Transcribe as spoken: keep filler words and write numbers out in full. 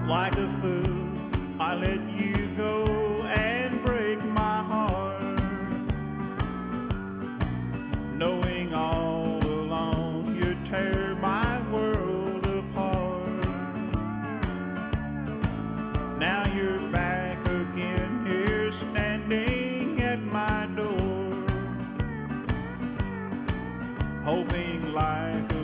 Like a fool, I let you go and break my heart, knowing all along you'd tear my world apart. Now you're back